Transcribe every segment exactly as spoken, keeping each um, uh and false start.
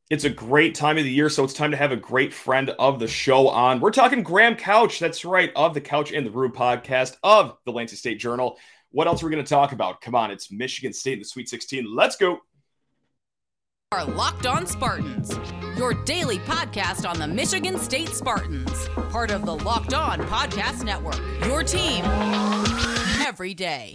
It's a great time of the year, so it's time to have a great friend of the show on. We're talking Graham Couch. That's right, of the Couch in the Room podcast of the Lansing State Journal. What else are we going to talk about? Come on, it's Michigan State in the Sweet sixteen. Let's go. Are Locked On Spartans, your daily podcast on the Michigan State Spartans, part of the Locked On Podcast Network. Your team every day.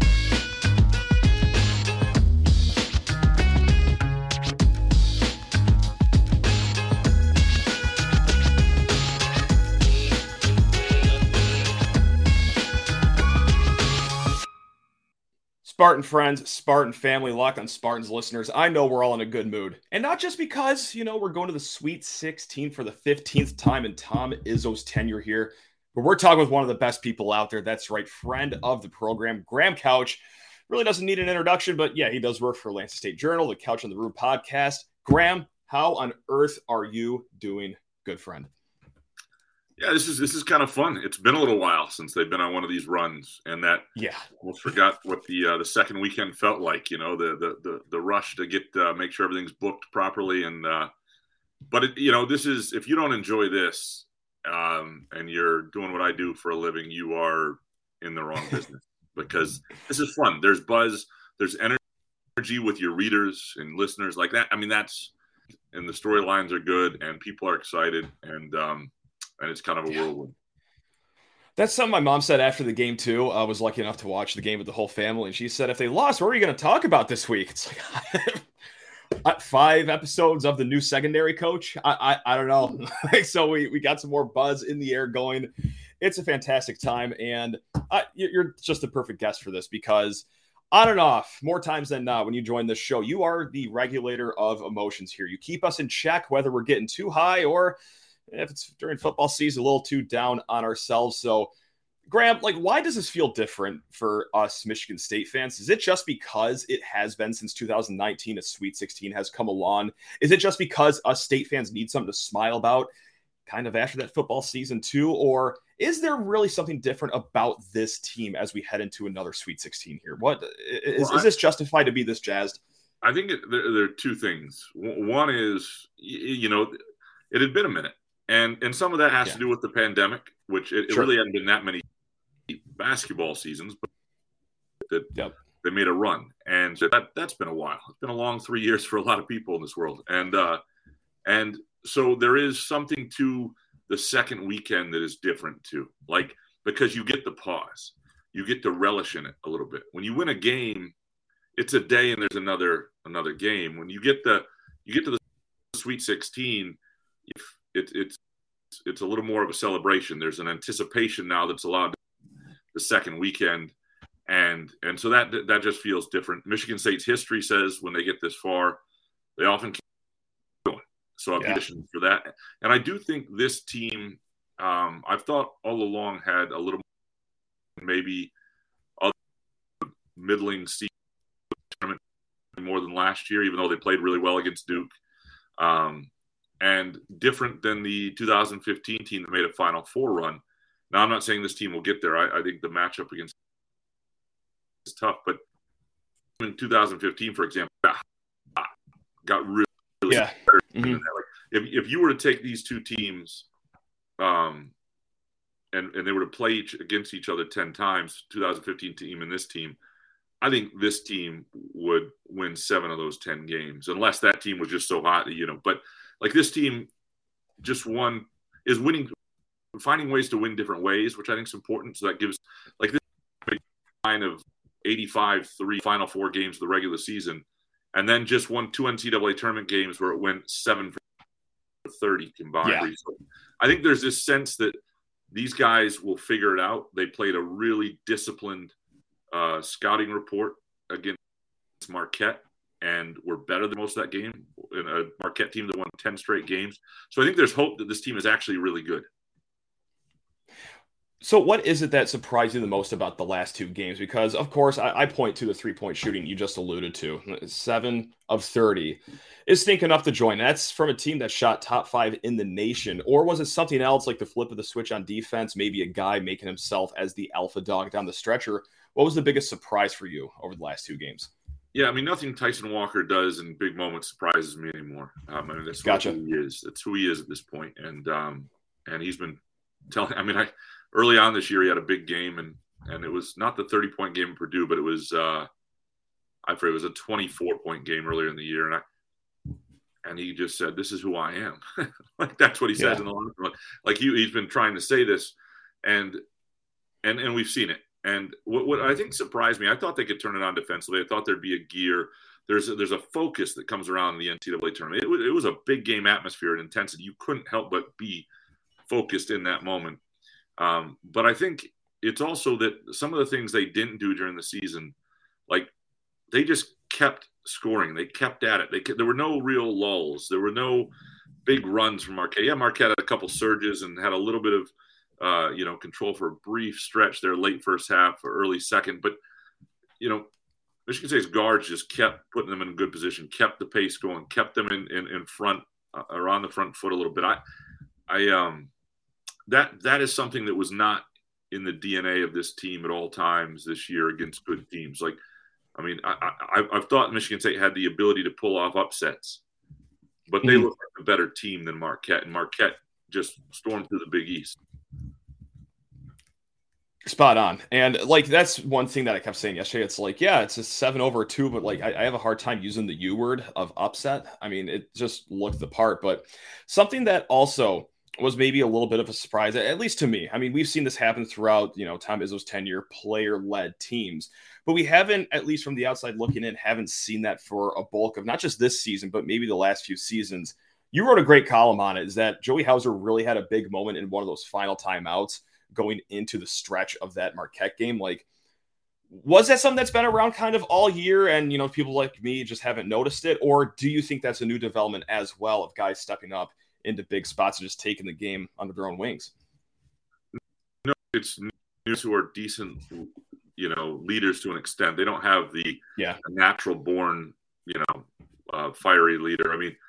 Spartan friends, Spartan family, Locked On Spartans listeners, I know we're all in a good mood. And not just because, you know, we're going to the Sweet sixteen for the fifteenth time in Tom Izzo's tenure here, but we're talking with one of the best people out there. That's right, friend of the program, Graham Couch. Really doesn't need an introduction, but yeah, he does work for Lansing State Journal, the Couch in the Room podcast. Graham, how on earth are you doing, good friend? Yeah, this is this is kind of fun. It's been a little while since they've been on one of these runs, and that yeah, almost forgot what the uh, the second weekend felt like. You know, the the the, the rush to get uh, make sure everything's booked properly, and uh, but it, you know, this is if you don't enjoy this, um, and you're doing what I do for a living, you are in the wrong business because this is fun. There's buzz, there's energy with your readers and listeners like that. I mean, that's and the storylines are good, and people are excited, and um, and it's kind of a whirlwind. That's something my mom said after the game, too. I was lucky enough to watch the game with the whole family. And she said, if they lost, what are you going to talk about this week? It's like five episodes of the new secondary coach. I I, I don't know. So we, we got some more buzz in the air going. It's a fantastic time. And uh, you're just the perfect guest for this because on and off, more times than not, when you join this show, you are the regulator of emotions here. You keep us in check, whether we're getting too high or if it's during football season, a little too down on ourselves. So, Graham, like, why does this feel different for us Michigan State fans? Is it just because it has been since two thousand nineteen, a Sweet sixteen has come along? Is it just because us State fans need something to smile about kind of after that football season too? Or is there really something different about this team as we head into another Sweet sixteen here? What is, well, I, is this justified to be this jazzed? I think it, there, there are two things. One is, you know, it had been a minute. And and some of that has yeah. to do with the pandemic, which it, sure. it really hadn't been that many basketball seasons, but that yep. they made a run. And so that, that's been a while. It's been a long three years for a lot of people in this world. And uh, and so there is something to the second weekend that is different too. Like, because you get the pause. You get to relish in it a little bit. When you win a game, it's a day and there's another another game. When you get the you get to the Sweet sixteen, if It, it's it's a little more of a celebration. There's an anticipation now that's allowed the second weekend, and and so that that just feels different. Michigan State's history says when they get this far, they often keep going. So I'll yeah. be for that. And I do think this team, um, I've thought all along had a little maybe other middling season tournament more than last year, even though they played really well against Duke. Um, And different than the two thousand fifteen team that made a Final Four run. Now, I'm not saying this team will get there. I, I think the matchup against is tough. But in two thousand fifteen, for example, got really, really yeah. Mm-hmm. Like if if you were to take these two teams, um, and and they were to play each, against each other ten times, two thousand fifteen team and this team, I think this team would win seven of those ten games, unless that team was just so hot, you know. But like this team just won, is winning, finding ways to win different ways, which I think is important. So that gives like this line of eighty-five three Final Four games of the regular season, and then just won two N C double A tournament games where it went seven for thirty combined. Yeah. So I think there's this sense that these guys will figure it out. They played a really disciplined uh, scouting report against Marquette, and were better than most of that game in a Marquette team that won ten straight games. So I think there's hope that this team is actually really good. So what is it that surprised you the most about the last two games? Because, of course, I, I point to the three-point shooting you just alluded to. Seven of thirty is stinking up to join. That's from a team that shot top five in the nation. Or was it something else like the flip of the switch on defense, maybe a guy making himself as the alpha dog down the stretcher? What was the biggest surprise for you over the last two games? Yeah, I mean, nothing Tyson Walker does in big moments surprises me anymore. Um, I mean, that's gotcha. who he is. That's who he is at this point. And um, and he's been telling. I mean, I early on this year he had a big game, and and it was not the thirty point game in Purdue, but it was uh, I forget, it was a twenty-four point game earlier in the year, and I and he just said, "This is who I am." Like that's what he says yeah. in the locker room. Like he he's been trying to say this, and and and we've seen it. And what, what I think surprised me, I thought they could turn it on defensively. I thought there'd be a gear. There's a, there's a focus that comes around the N C double A tournament. It was, it was a big game atmosphere and intensity. You couldn't help but be focused in that moment. Um, but I think it's also that some of the things they didn't do during the season, like they just kept scoring. They kept at it. They kept, there were no real lulls. There were no big runs from Marquette. Yeah, Marquette had a couple surges and had a little bit of Uh, you know, control for a brief stretch there, late first half or early second. But, you know, Michigan State's guards just kept putting them in a good position, kept the pace going, kept them in, in, in front uh, or on the front foot a little bit. I, I, um, that, that is something that was not in the D N A of this team at all times this year against good teams. Like, I mean, I, I, I've thought Michigan State had the ability to pull off upsets, but they mm-hmm. look like a better team than Marquette, and Marquette just stormed through the Big East. Spot on. And like, that's one thing that I kept saying yesterday. It's like, yeah, it's a seven over two, but like, I, I have a hard time using the U word of upset. I mean, it just looked the part, but something that also was maybe a little bit of a surprise, at least to me. I mean, we've seen this happen throughout, you know, Tom Izzo's tenure, player led teams, but we haven't, at least from the outside looking in, haven't seen that for a bulk of not just this season, but maybe the last few seasons. You wrote a great column on it, is that Joey Hauser really had a big moment in one of those final timeouts going into the stretch of that Marquette game. Like, was that something that's been around kind of all year and, you know, people like me just haven't noticed it? Or do you think that's a new development as well of guys stepping up into big spots and just taking the game under their own wings? No, it's news who are decent, you know, leaders to an extent. They don't have the yeah. natural born, you know, uh, fiery leader. I mean,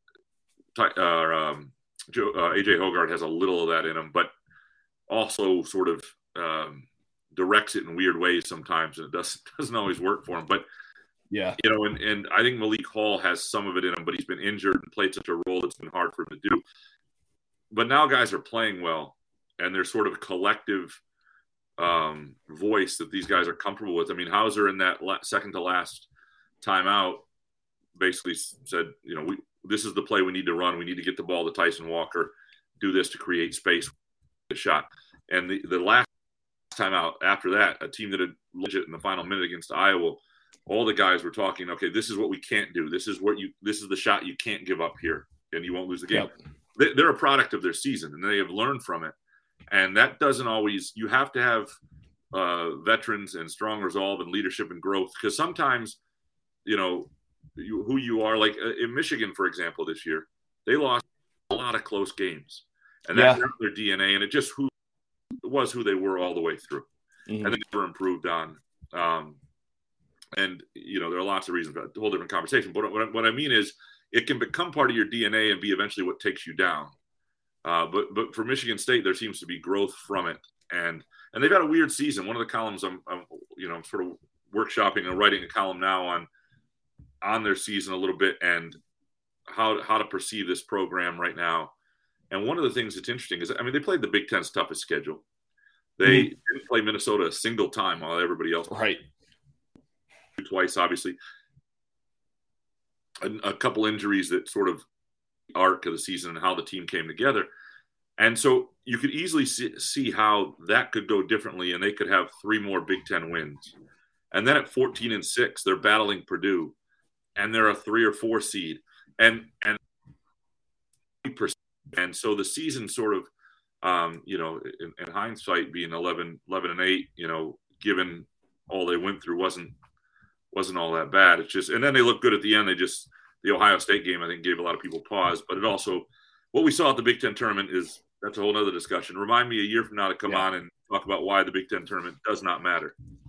uh, um, Joe, uh, A J Hoggard has a little of that in him, but also sort of um, directs it in weird ways sometimes, and it doesn't doesn't always work for him. But yeah, you know, and, and I think Malik Hall has some of it in him, but he's been injured and played such a role that's been hard for him to do. But now guys are playing well, and there's sort of a collective um, voice that these guys are comfortable with. I mean, Hauser in that la- second to last timeout basically said, you know, we this is the play we need to run. We need to get the ball to Tyson Walker, do this to create space. The shot. And the, the last time out after that, a team that had legit in the final minute against Iowa, all the guys were talking, okay, this is what we can't do. This is what you, this is the shot you can't give up here, and you won't lose the game. Yep. They, they're a product of their season, and they have learned from it. And that doesn't always, you have to have uh, veterans and strong resolve and leadership and growth, because sometimes, you know, you, who you are, like uh, in Michigan, for example, this year, they lost a lot of close games. And that's yeah. their D N A, and it just who it was who they were all the way through, mm-hmm. and they never improved on. Um, and you know, there are lots of reasons, but a whole different conversation. But what, what I mean is, it can become part of your D N A and be eventually what takes you down. Uh, but but for Michigan State, there seems to be growth from it, and and they've had a weird season. One of the columns I'm, I'm you know I'm sort of workshopping and writing a column now on on their season a little bit and how how to perceive this program right now. And one of the things that's interesting is, I mean, they played the Big Ten's toughest schedule. They mm-hmm. didn't play Minnesota a single time while everybody else right twice, obviously. A, a couple injuries that sort of arc of the season and how the team came together. And so you could easily see, see how that could go differently, and they could have three more Big Ten wins. And then at fourteen and six, they're battling Purdue, and they're a three or four seed. And and and so the season sort of, um, you know, in, in hindsight, being eleven, eleven and eight, you know, given all they went through, wasn't wasn't all that bad. It's just, and then they look good at the end. They just, the Ohio State game, I think, gave a lot of people pause. But it also, what we saw at the Big Ten tournament is, that's a whole other discussion. Remind me a year from now to come yeah. on and talk about why the Big Ten tournament does not matter.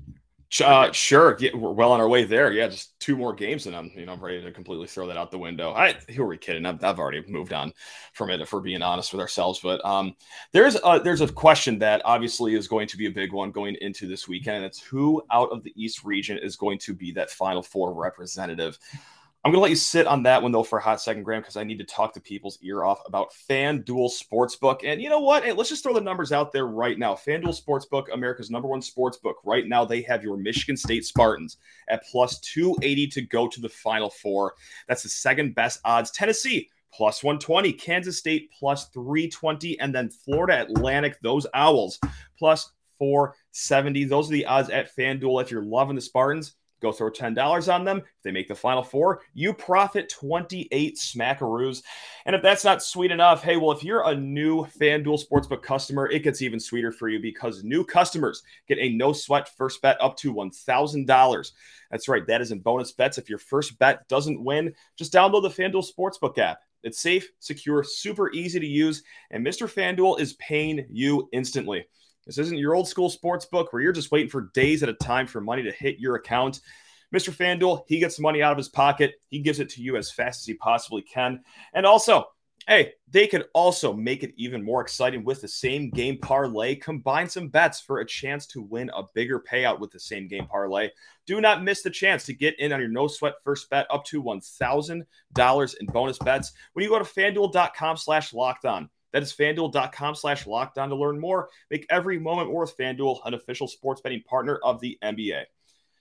Uh, sure. Yeah, we're well on our way there. Yeah, just two more games, and I'm, you know, I'm ready to completely throw that out the window. I, who are we kidding? I've, I've already moved on from it, if we're being honest with ourselves. But um, there's a, there's a question that obviously is going to be a big one going into this weekend, and it's who out of the East region is going to be that Final Four representative. I'm going to let you sit on that one, though, for a hot second, Graham, because I need to talk to people's ear off about FanDuel Sportsbook. And you know what? Hey, let's just throw the numbers out there right now. FanDuel Sportsbook, America's number one sportsbook. Right now, they have your Michigan State Spartans at plus two eighty to go to the Final Four. That's the second best odds. Tennessee, plus one twenty. Kansas State, plus three twenty. And then Florida Atlantic, those Owls, plus four seventy. Those are the odds at FanDuel. If you're loving the Spartans, go throw ten dollars on them. If they make the Final Four, you profit twenty-eight smackaroos. And if that's not sweet enough, hey, well, if you're a new FanDuel Sportsbook customer, it gets even sweeter for you because new customers get a no-sweat first bet up to one thousand dollars. That's right. That is in bonus bets. If your first bet doesn't win, just download the FanDuel Sportsbook app. It's safe, secure, super easy to use, and Mister FanDuel is paying you instantly. This isn't your old school sports book where you're just waiting for days at a time for money to hit your account. Mister FanDuel, he gets the money out of his pocket. He gives it to you as fast as he possibly can. And also, hey, they could also make it even more exciting with the same game parlay. Combine some bets for a chance to win a bigger payout with the same game parlay. Do not miss the chance to get in on your no-sweat first bet up to one thousand dollars in bonus bets when you go to FanDuel.com slash locked on. That is FanDuel.com slash locked on to learn more. Make every moment worth. FanDuel, an official sports betting partner of the N B A.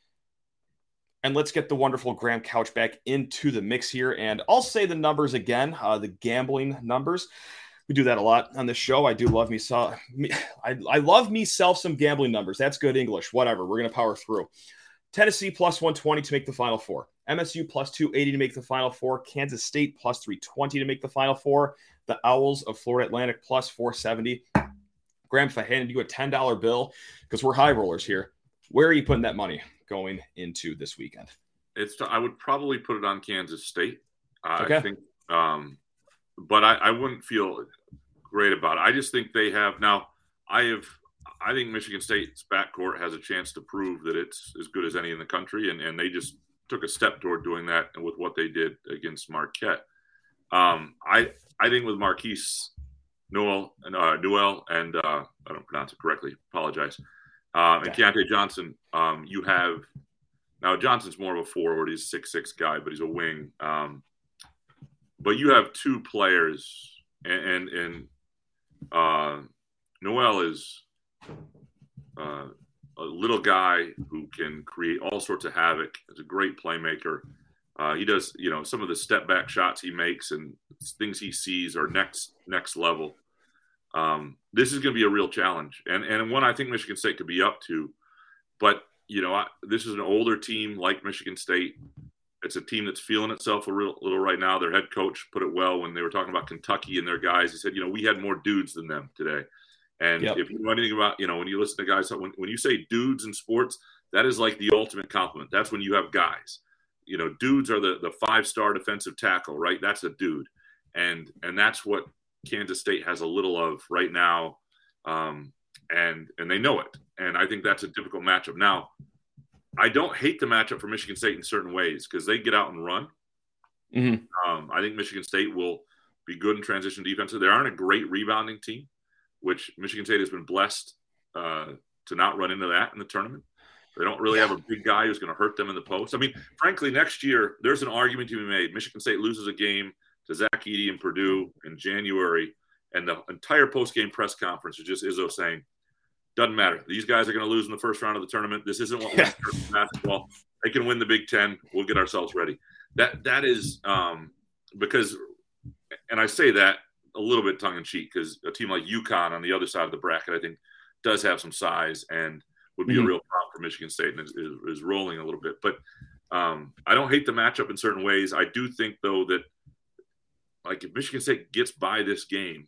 And let's get the wonderful Graham Couch back into the mix here. And I'll say the numbers again, uh, the gambling numbers. We do that a lot on this show. I do love me, so, me I, I love me self some gambling numbers. That's good English. Whatever. We're going to power through. Tennessee plus one twenty to make the Final Four. M S U plus two eighty to make the Final Four. Kansas State plus three twenty to make the Final Four. The Owls of Florida Atlantic plus four seventy. Graham, if I handed you a ten dollar bill, because we're high rollers here, where are you putting that money going into this weekend? It's I would probably put it on Kansas State. Uh, okay. I think, um, but I, I wouldn't feel great about it. I just think they have now. I have. I think Michigan State's backcourt has a chance to prove that it's as good as any in the country, and, and they just took a step toward doing that with what they did against Marquette. Um, I I think with Marquise Newell and uh, Newell and uh, I don't pronounce it correctly. Apologize. Um, and Keontae Johnson, um, you have now Johnson's more of a forward. He's a six six guy, but he's a wing. Um, but you have two players, and and, and uh, Newell is uh, a little guy who can create all sorts of havoc. He's a great playmaker. Uh, he does, you know, some of the step back shots he makes and things he sees are next next level. Um, this is going to be a real challenge, and and one I think Michigan State could be up to. But you know, I, this is an older team like Michigan State. It's a team that's feeling itself a real, little right now. Their head coach put it well when they were talking about Kentucky and their guys. He said, you know, we had more dudes than them today. And yep. if you know anything about, you know, when you listen to guys, when, when you say dudes in sports, that is like the ultimate compliment. That's when you have guys. You know, dudes are the, the five-star defensive tackle, right? That's a dude. And and that's what Kansas State has a little of right now. Um, and and they know it. And I think that's a difficult matchup. Now, I don't hate the matchup for Michigan State in certain ways because they get out and run. Mm-hmm. Um, I think Michigan State will be good in transition defense. They aren't a great rebounding team, which Michigan State has been blessed uh, to not run into that in the tournament. They don't really have a big guy who's going to hurt them in the post. I mean, frankly, next year, there's an argument to be made. Michigan State loses a game to Zach Edey and Purdue in January, and the entire post-game press conference is just Izzo saying, doesn't matter. These guys are going to lose in the first round of the tournament. This isn't what wins basketball. They can win the Big Ten. We'll get ourselves ready. That That is um, because – and I say that a little bit tongue-in-cheek because a team like UConn on the other side of the bracket, I think, does have some size and would be mm-hmm. a real problem for Michigan State and is, is, is rolling a little bit. But um, I don't hate the matchup in certain ways. I do think, though, that like if Michigan State gets by this game,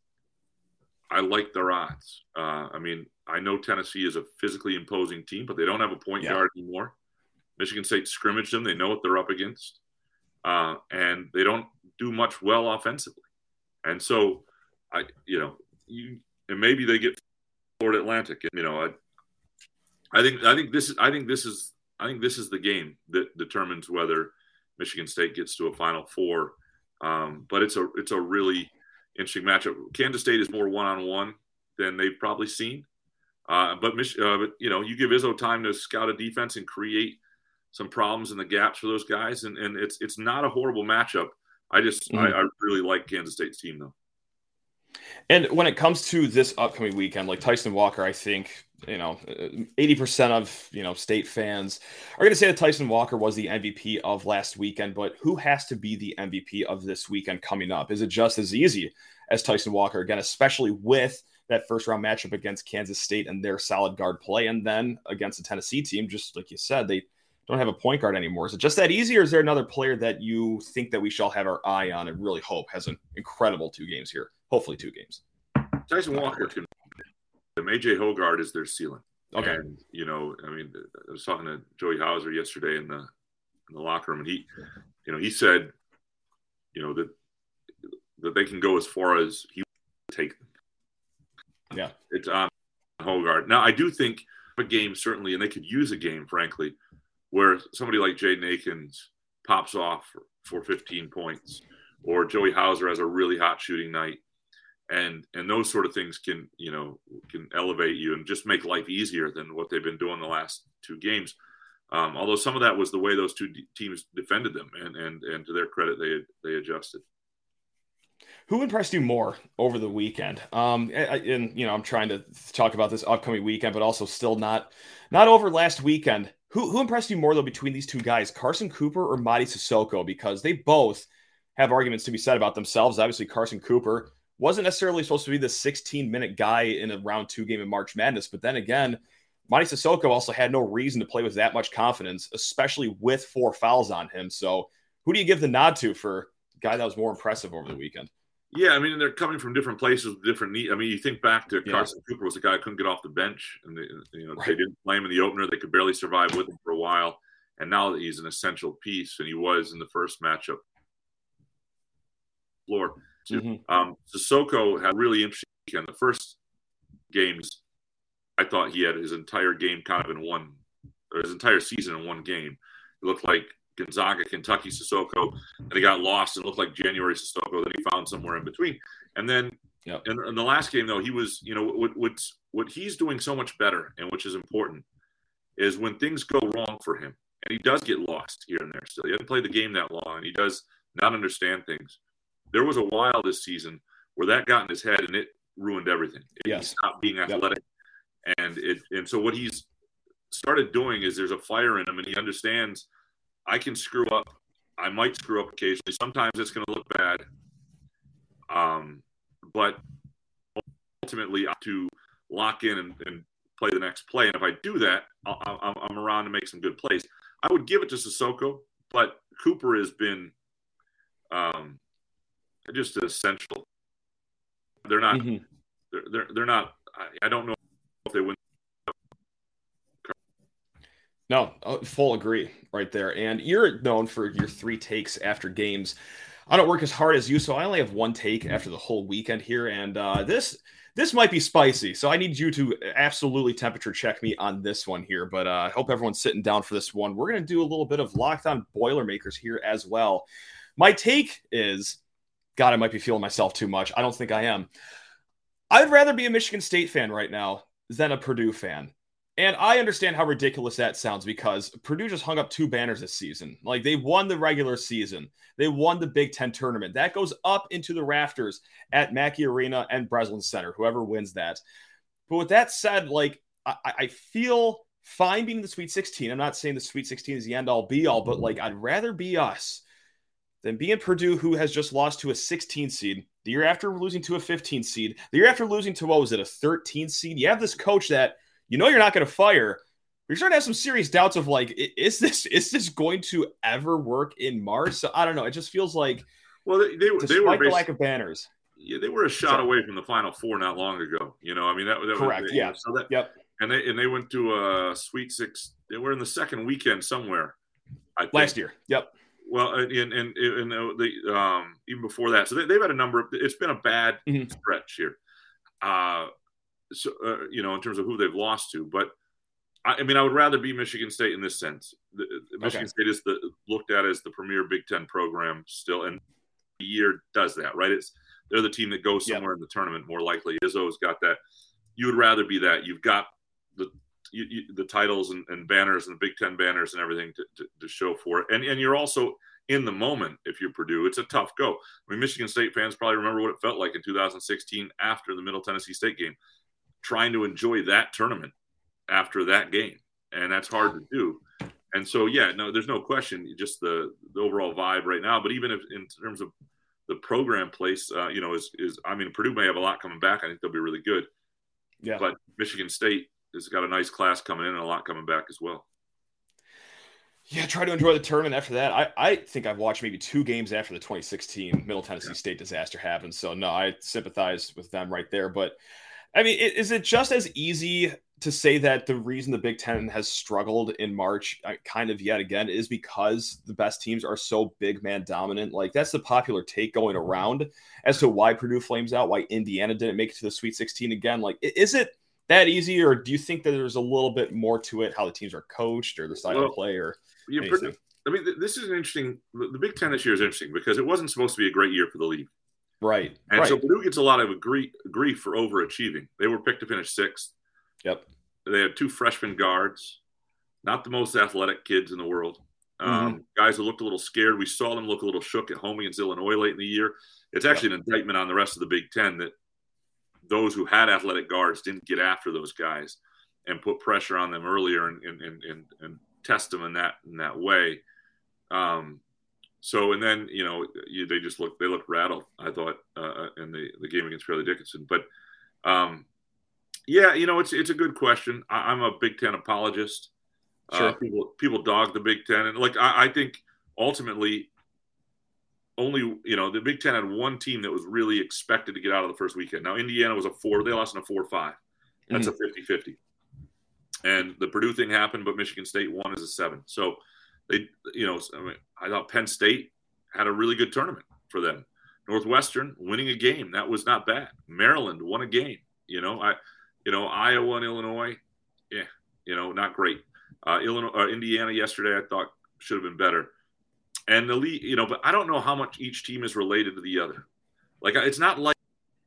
I like their odds. Uh, I mean, I know Tennessee is a physically imposing team, but they don't have a point yeah. guard anymore. Michigan State scrimmaged them. They know what they're up against. Uh, and they don't do much well offensively. And so, I, you know, you, and maybe they get Florida Atlantic. And, you know, I, I think I think this is I think this is I think this is the game that determines whether Michigan State gets to a Final Four. Um, but it's a it's a really interesting matchup. Kansas State is more one on one than they've probably seen. Uh, but, uh, but you know, you give Izzo time to scout a defense and create some problems in the gaps for those guys, and, and it's it's not a horrible matchup. I just mm-hmm. I, I really like Kansas State's team though. And when it comes to this upcoming weekend, like Tyson Walker, I think, you know, eighty percent of, you know, State fans are going to say that Tyson Walker was the M V P of last weekend, but who has to be the M V P of this weekend coming up? Is it just as easy as Tyson Walker again, especially with that first round matchup against Kansas State and their solid guard play, and then against the Tennessee team, just like you said, they don't have a point guard anymore. Is it just that easy, or is there another player that you think that we shall have our eye on and really hope has an incredible two games here? Hopefully two games. Tyson Walker can. A J Hoggard is their ceiling. Okay. And, you know, I mean, I was talking to Joey Hauser yesterday in the in the locker room, and he, you know, he said, you know, that that they can go as far as he would take them. Yeah. It's on Hoggard. Now, I do think a game, certainly, and they could use a game, frankly, where somebody like Jaden Akins pops off for, for fifteen points, or Joey Hauser has a really hot shooting night. And and those sort of things can, you know, can elevate you and just make life easier than what they've been doing the last two games. Um, although some of that was the way those two d- teams defended them, and and and to their credit, they they adjusted. Who impressed you more over the weekend? Um, and you know, I'm trying to talk about this upcoming weekend, but also still not not over last weekend. Who who impressed you more though between these two guys, Carson Cooper or Mady Sissoko? Because they both have arguments to be said about themselves. Obviously, Carson Cooper wasn't necessarily supposed to be the sixteen-minute guy in a round two game of March Madness. But then again, Mady Sissoko also had no reason to play with that much confidence, especially with four fouls on him. So who do you give the nod to for a guy that was more impressive over the weekend? Yeah, I mean, they're coming from different places with different needs. I mean, you think back to yeah. Carson Cooper was a guy who couldn't get off the bench. And, they, you know, right. they didn't play him in the opener. They could barely survive with him for a while. And now that he's an essential piece, and he was in the first matchup floor. Mm-hmm. Um, Sissoko had a really interesting weekend. The first games, I thought he had his entire game kind of in one, or his entire season in one game. It looked like Gonzaga, Kentucky Sissoko, and he got lost and looked like January Sissoko. Then he found somewhere in between. And then yep. in, in the last game, though, he was, you know, what, what's, what he's doing so much better, and which is important, is when things go wrong for him, and he does get lost here and there still. He hasn't played the game that long, and he does not understand things. There was a while this season where that got in his head and it ruined everything. Yes. He stopped being athletic. Yep. And it and so what he's started doing is there's a fire in him, and he understands I can screw up. I might screw up occasionally. Sometimes it's going to look bad. Um, but ultimately, I have to lock in and, and play the next play. And if I do that, I'll, I'll, I'm around to make some good plays. I would give it to Sissoko, but Cooper has been um, – just essential. They're not. Mm-hmm. They're, they're they're not. I, I don't know if they win. No, full agree right there. And you're known for your three takes after games. I don't work as hard as you, so I only have one take after the whole weekend here. And uh, this this might be spicy, so I need you to absolutely temperature check me on this one here. But uh, I hope everyone's sitting down for this one. We're going to do a little bit of Locked On Boilermakers here as well. My take is. God, I might be feeling myself too much. I don't think I am. I'd rather be a Michigan State fan right now than a Purdue fan. And I understand how ridiculous that sounds because Purdue just hung up two banners this season. Like, they won the regular season. They won the Big Ten tournament. That goes up into the rafters at Mackey Arena and Breslin Center, whoever wins that. But with that said, like, I, I feel fine being the Sweet sixteen. I'm not saying the Sweet sixteen is the end-all, be-all, but, like, I'd rather be us than being Purdue, who has just lost to a sixteen seed, the year after losing to a fifteen seed, the year after losing to, what was it, a thirteen seed? You have this coach that you know you're not going to fire. You're starting to have some serious doubts of, like, is this is this going to ever work in March? So I don't know. It just feels like, well, they, they, despite they were the lack of banners. Yeah, they were a shot so, away from the Final Four not long ago. You know, I mean, that, that correct. Was, yeah. So that, yep. And they and they went to a Sweet Six. They were in the second weekend somewhere. I think. Last year. Yep. Well, and and, and, and the um, even before that, so they, they've had a number of. It's been a bad I, I mean, I would rather be Michigan State in this sense. The, Michigan okay. State is the looked at as the premier Big Ten program still, and the year does that, right? It's they're the team that goes somewhere yep. in the tournament more likely. Izzo's got that. You would rather be that. You've got the you, you, the titles and, and banners and the Big Ten banners and everything to, to, to show for it, and and you're also in the moment. If you're Purdue, it's a tough go. I mean, Michigan State fans probably remember what it felt like in two thousand sixteen after the Middle Tennessee State game, trying to enjoy that tournament after that game, and that's hard to do. And so, yeah, no, there's no question, just the, the overall vibe right now. But even if in terms of the program place, uh, you know, is is I mean, Purdue may have a lot coming back. I think they'll be really good. Yeah. But Michigan State has got a nice class coming in and a lot coming back as well. Yeah, try to enjoy the tournament after that. I, I think I've watched maybe two games after the twenty sixteen Middle Tennessee yeah. State disaster happened. So, no, I sympathize with them right there. But, I mean, is it just as easy to say that the reason the Big Ten has struggled in March kind of yet again is because the best teams are so big man dominant? Like, that's the popular take going around as to why Purdue flames out, why Indiana didn't make it to the Sweet sixteen again. Like, is it that easy, or do you think that there's a little bit more to it, how the teams are coached or the style well, of play or anything? I mean, this is an interesting – the Big Ten this year is interesting because it wasn't supposed to be a great year for the league. Right. And right. so Purdue gets a lot of grief, grief for overachieving. They were picked to finish sixth. Yep. They had two freshman guards, not the most athletic kids in the world. Um, mm-hmm. Guys who looked a little scared. We saw them look a little shook at home against Illinois late in the year. It's actually yep. an indictment on the rest of the Big Ten that those who had athletic guards didn't get after those guys and put pressure on them earlier and and and, and, and test them in that in that way. Um, so and then you know you, they just looked they looked rattled. I thought uh, in the, the game against Fairleigh Dickinson, but. Um, Yeah, you know, it's it's a good question. I, I'm a Big Ten apologist. Sure. Uh, people people dog the Big Ten, and like I, I think ultimately, only you know the Big Ten had one team that was really expected to get out of the first weekend. Now Indiana was a four; they lost in a four five. That's mm-hmm. a fifty-fifty. And the Purdue thing happened, but Michigan State won as a seven. So they, you know, I mean, I thought Penn State had a really good tournament for them. Northwestern winning a game, that was not bad. Maryland won a game. You know, I. You know, Iowa and Illinois, yeah, you know, not great. Uh, Illinois, uh, Indiana yesterday, I thought should have been better. And the league, you know, but I don't know how much each team is related to the other. Like, it's not like,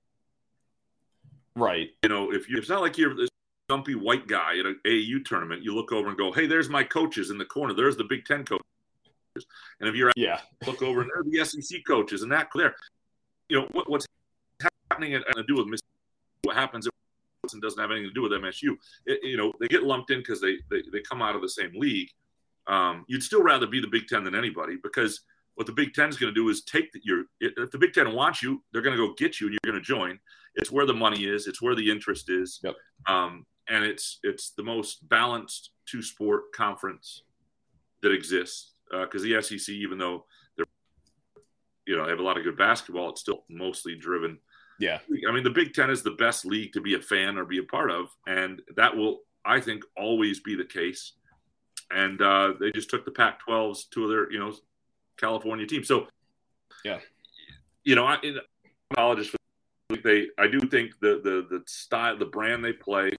right? You know, if you, it's not like you're this dumpy white guy at an A A U tournament. You look over and go, "Hey, there's my coaches in the corner. There's the Big Ten coaches." And if you're, yeah, look over and there's the S E C coaches, and that there, you know, what, what's happening and to do with Mississippi, what happens. And doesn't have anything to do with M S U. It, you know, they get lumped in because they, they they come out of the same league. Um, you'd still rather be the Big Ten than anybody because what the Big Ten is going to do is take the, your. If the Big Ten wants you, they're going to go get you, and you're going to join. It's where the money is. It's where the interest is. Yep. Um, and it's it's the most balanced two sport conference that exists because uh, the S E C, even though they're you know they have a lot of good basketball, it's still mostly driven. Yeah. I mean, the Big Ten is the best league to be a fan or be a part of, and that will, I think, always be the case. And uh, they just took the Pac twelve's two of their, you know, California teams. So, yeah, you know, I apologize for they. I do think the the the style, the brand they play,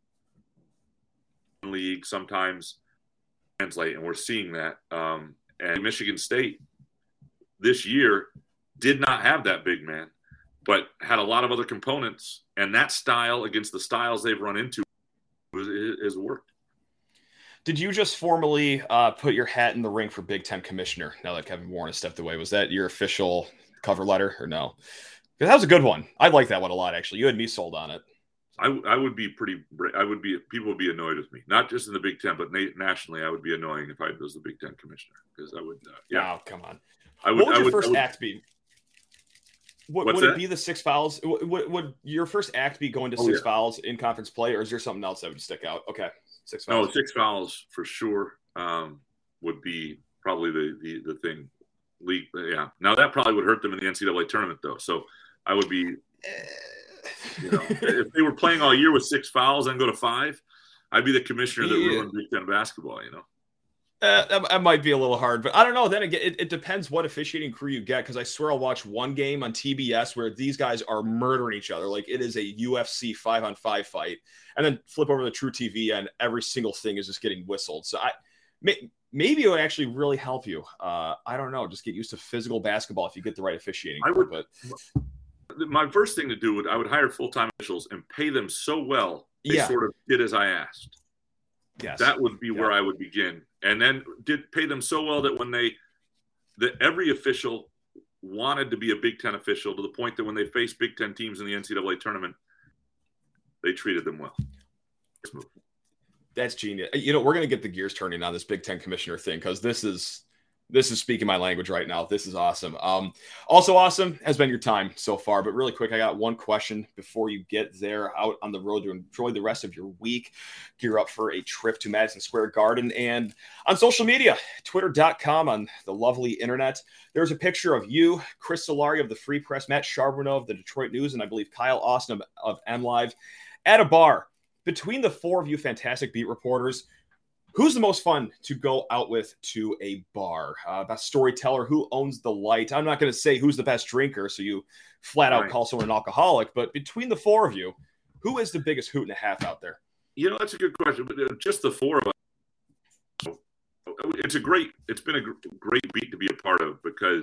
in league sometimes translate, and we're seeing that. Um, and Michigan State this year did not have that big man, but had a lot of other components, and that style against the styles they've run into has worked. Did you just formally uh, put your hat in the ring for Big Ten commissioner now that Kevin Warren has stepped away? Was that your official cover letter or no? Because that was a good one. I like that one a lot, actually. You had me sold on it. I, I would be pretty – I would be – people would be annoyed with me. Not just in the Big Ten, but na- nationally, I would be annoying if I was the Big Ten commissioner because I would uh, – yeah. Oh, come on. I would, what would your would, first would, act be? What, would that? it be the six fouls? Would, would your first act be going to oh, six yeah. fouls in conference play, or is there something else that would stick out? Okay, six fouls. No, six fouls for sure um, would be probably the, the, the thing. League, yeah. Now, that probably would hurt them in the N C double A tournament, though. So I would be – You know, if they were playing all year with six fouls and go to five, I'd be the commissioner that yeah. ruined Big Ten basketball, you know. Uh, that, that might be a little hard, but I don't know. Then again, it, it depends what officiating crew you get. Because I swear I'll watch one game on T B S where these guys are murdering each other, like it is a U F C five on five fight, and then flip over to the True T V and every single thing is just getting whistled. So I may, maybe it would actually really help you. Uh, I don't know. Just get used to physical basketball if you get the right officiating crew. I would, but my first thing to do would I would hire full time officials and pay them so well they yeah. sort of did as I asked. Yes. That would be yeah. where I would begin. And then did pay them so well that when they, that every official wanted to be a Big Ten official to the point that when they faced Big Ten teams in the N C double A tournament, they treated them well. That's genius. You know, we're going to get the gears turning on this Big Ten commissioner thing because this is, This is speaking my language right now. This is awesome. Um, also awesome has been your time so far. But really quick, I got one question before you get there out on the road to enjoy the rest of your week. Gear up for a trip to Madison Square Garden. And on social media, twitter dot com, on the lovely internet, there's a picture of you, Chris Solari of the Free Press, Matt Charbonneau of the Detroit News, and I believe Kyle Austin of, of M Live at a bar. Between the four of you fantastic beat reporters, who's the most fun to go out with to a bar? Uh, best storyteller, who owns the light? I'm not going to say who's the best drinker, so you flat out right. call someone an alcoholic, but between the four of you, who is the biggest hoot and a half out there? You know, that's a good question. But just the four of us, it's a great, it's been a great beat to be a part of because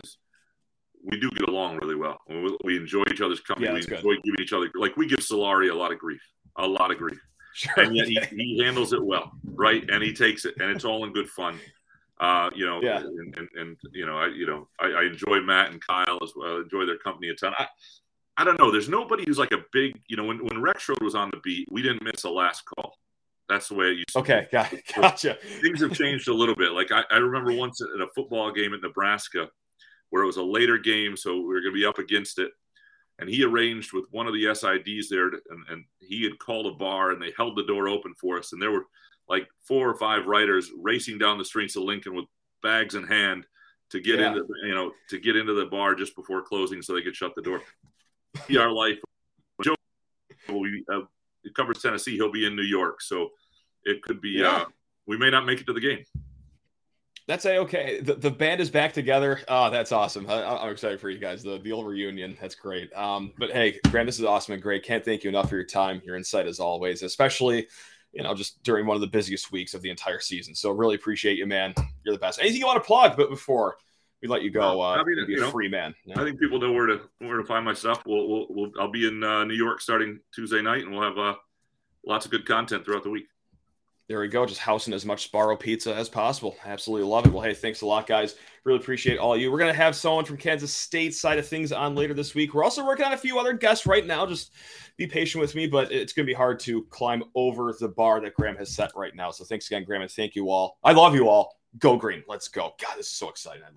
we do get along really well. We enjoy each other's company. Yeah, we enjoy good. giving each other, like we give Solari a lot of grief, a lot of grief. Sure. And yet he, he handles it well, right? And he takes it, and it's all in good fun. Uh, you know, yeah. and, and, and you know, I you know, I, I enjoy Matt and Kyle as well. I enjoy their company a ton. I, I don't know. There's nobody who's like a big, you know, when when Rexroad was on the beat, we didn't miss a last call. That's the way it used to okay, be. got it. Gotcha. Things have changed a little bit. Like I, I remember once at a football game at Nebraska, where it was a later game, so we were going to be up against it. And he arranged with one of the S I Ds there, to, and, and he had called a bar, and they held the door open for us. And there were like four or five writers racing down the streets of Lincoln with bags in hand to get yeah. into, you know, to get into the bar just before closing, so they could shut the door. See our life. Joe, we uh, he covers Tennessee. He'll be in New York, so it could be. Yeah. Uh, we may not make it to the game. That's a okay. The, the band is back together. Oh, that's awesome. I, I'm excited for you guys. The, the old reunion. That's great. Um, but hey, Graham, this is awesome and great. Can't thank you enough for your time, your insight as always, especially, you know, just during one of the busiest weeks of the entire season. So really appreciate you, man. You're the best. Anything you want to plug, but before we let you go, uh, I mean, be a know, free man. Yeah. I think people know where to where to find my stuff. We'll, we'll, we'll I'll be in uh, New York starting Tuesday night, and we'll have uh, lots of good content throughout the week. There we go. Just housing as much Sbarro pizza as possible. Absolutely love it. Well, hey, thanks a lot, guys. Really appreciate all of you. We're going to have someone from Kansas State side of things on later this week. We're also working on a few other guests right now. Just be patient with me, but it's going to be hard to climb over the bar that Graham has set right now. So thanks again, Graham, and thank you all. I love you all. Go Green. Let's go. God, this is so exciting.